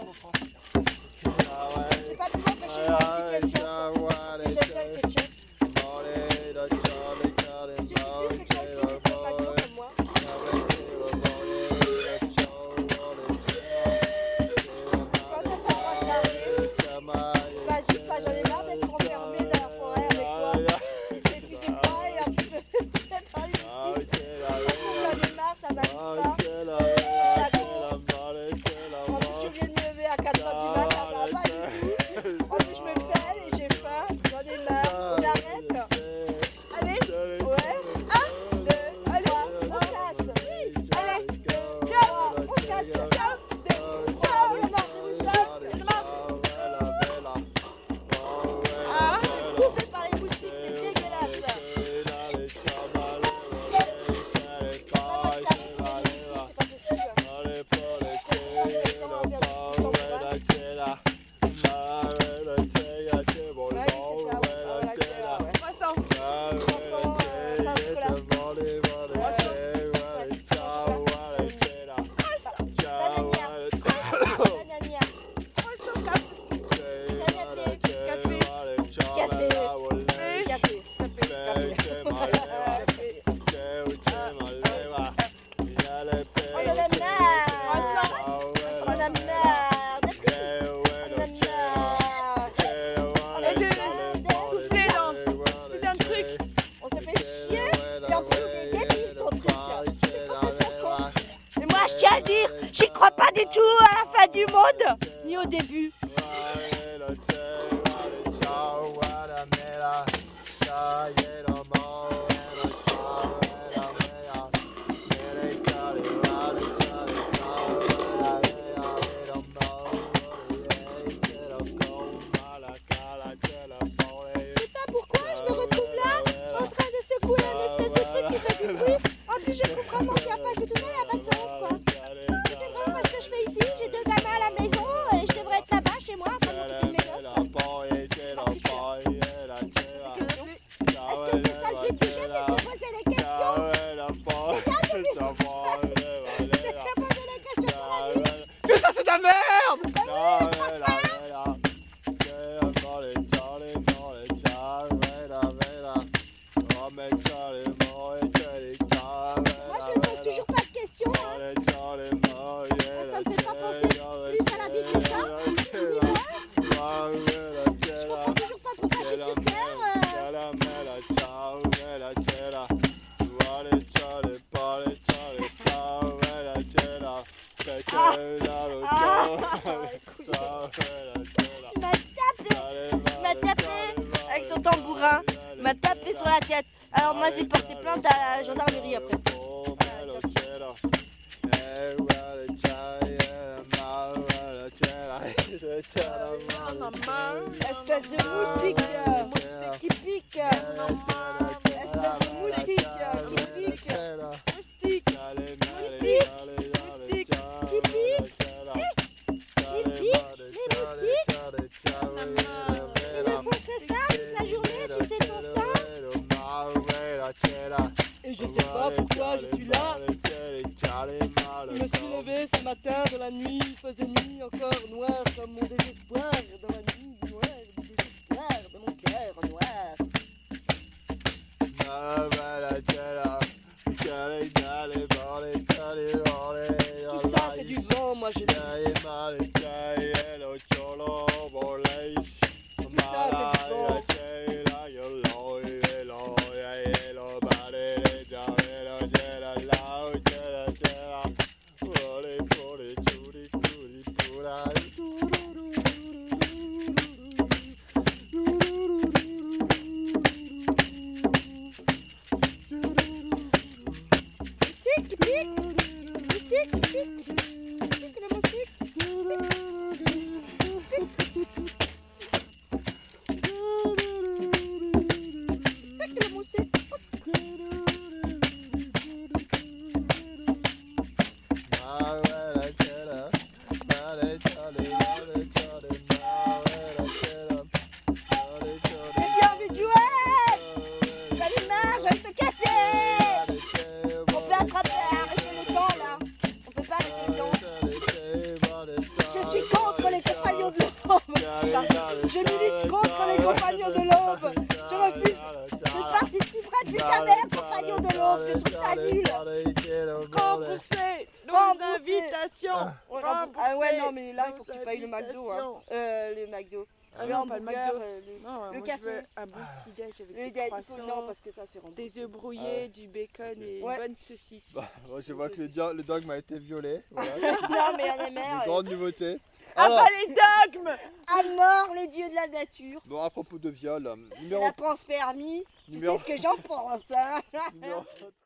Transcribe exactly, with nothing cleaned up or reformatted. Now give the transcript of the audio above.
reprends. C'est pas plus que chez moi, c'est question. Et j'aime bien le ketchup. Tu suis sûr que toi aussi tu fais pas trop comme moi. Quand t'as pas le droit de parler, vas-y pas, j'en ai marre d'être enfermée dans la forêt avec toi. Et puis j'ai pas, et en plus d'être en ici. J'en ai marre, ça m'arrive pas. En plus je viens de me lever à quatre heures du matin, ça va pas du tout. En plus je me pèle et j'ai faim, j'en ai marre, on arrête. Allez, ouais, un, deux, allez, on casse. Allez, ciao, on casse, ciao, deux, ciao, le marre de vous ça, le marre. Ah, bouffé par les moustiques, c'est dégueulasse. J'y crois pas du tout à la fin du monde, ni au début. Putain, pourquoi je me retrouve là, en train de secouer un espèce de truc qui fait du bruit. En plus, je trouve vraiment qu'il n'y a pas que tout ça, il n'y a pas de sens, quoi. C'est vraiment ce que je fais ici, j'ai deux gamins à la maison et je devrais être là-bas chez moi en train de m'occuper de mes gosses. Est-ce que c'est ça le but du jeu, c'est de se poser les questions? C'est ça le but. C'est de se poser les questions sur la vie. Mais ça c'est de la merde! Moi je me pose toujours pas de questions, hein. Ça me fait pas penser plus à la vie que ça. Dis-moi. Je comprends toujours pas pourquoi je suis sur Terre. Ah, ah, il m'a tapé, il m'a tapé avec son tambourin, il m'a tapé sur la tête. Alors moi j'ai porté plainte à la gendarmerie après. Espèce de moustique, moustique qui pique. Espèce de moustique qui pique. Moustique, qui pique. Moustique, qui pique. Il pique, les moustiques. Ils ne font que ça toute la journée, sucer ton sang. Et je sais pas pourquoi je suis là. Je me suis levé ce matin de la nuit, il faisait nuit encore noir comme mon désespoir. Dans la nuit noire du désespoir de mon cœur noir. Tout ça c'est du vent, moi je dis. Tout ça c'est du vent. Je milite contre les compagnons de l'aube. Je refuse. Je ne participerai plus jamais aux compagnons de l'aube. Je trouve ça nul. Rembourser nos Rembourser. invitations. Ouais, ah ouais, non, mais là, il faut que tu payes le McDo. Hein. Euh, le McDo. Ah le non, pas le hamburger, McDo. euh, le, Non, le moi, café. je veux un bon petit déj avec Le des gâteau, croissants, non, parce que ça, c'est remboursé. des œufs brouillés, Ouais. du bacon et Ouais. une bonne saucisse. Bah, moi, je vois que le, dia- le dogme a été violé. Voilà. Non, mais on est Une mère. grande nouveauté. Ah Alors, bah les dogmes. À mort les dieux de la nature. bon, à propos de viol, C'est numéro, la pense permis. Tu numéro, sais ce que j'en pense. Hein. numéro